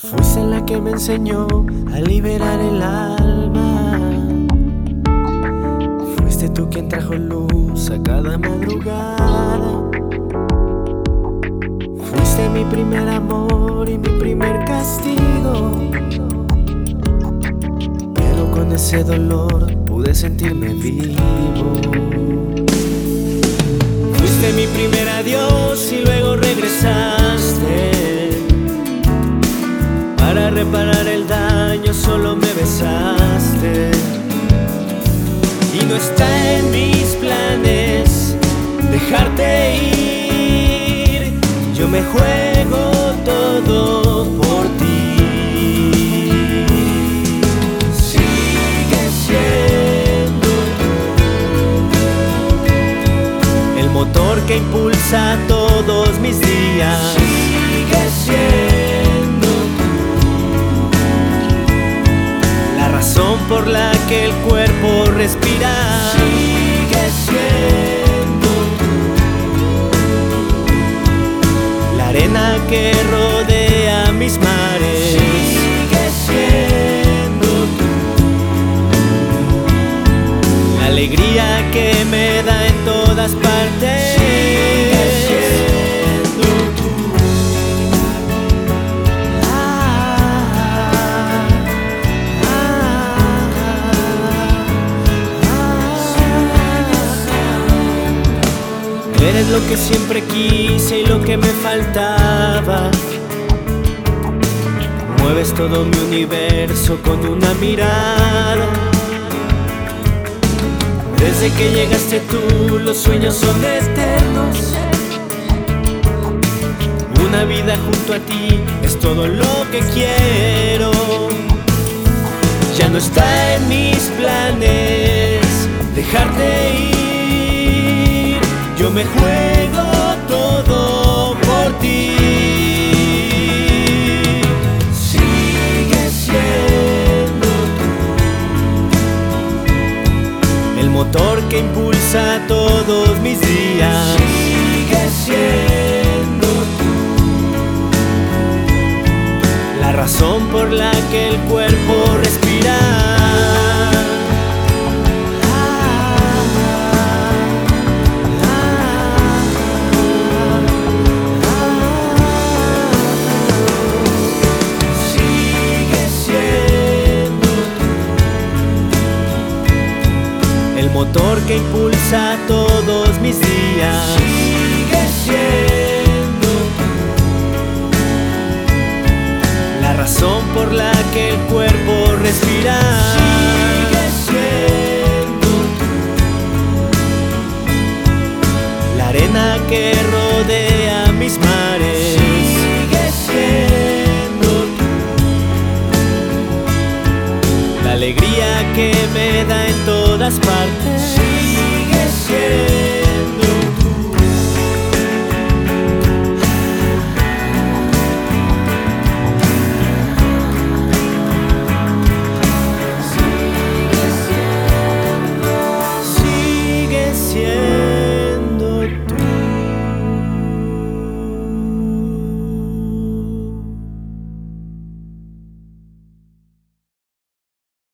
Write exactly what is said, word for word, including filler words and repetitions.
Fuiste la que me enseñó a liberar el alma. Fuiste tú quien trajo luz a cada madrugada. Fuiste mi primer amor y mi primer castigo, pero con ese dolor pude sentirme vivo. Fuiste mi primer adiós y luego regresaste. Para reparar el daño solo me besaste. Y no está en mis planes dejarte ir. Yo me juego todo por ti. Sigue siendo tú el motor que impulsa todos mis días. Sigue siendo la razón por la que el cuerpo respira. Sigue siendo tú la arena que rodea mis mares. Sigue siendo tú la alegría que me da en todas partes. Sigue siendo tú. Ah, Eres lo que siempre quise y lo que me faltaba. Mueves todo mi universo con una mirada. Desde que llegaste tú, los sueños son eternos. Una vida junto a ti es todo lo que quiero. Ya no está en mis planes dejarte ir. Yo me juego todo por ti. Sigue siendo tú el motor que impulsa todos mis días. Sigue siendo tú la razón por la que el cuerpo respira. El motor que impulsa todos mis días. Sigue siendo tú la razón por la que el cuerpo respira. Sigue siendo tú la arena que rodea mis mares.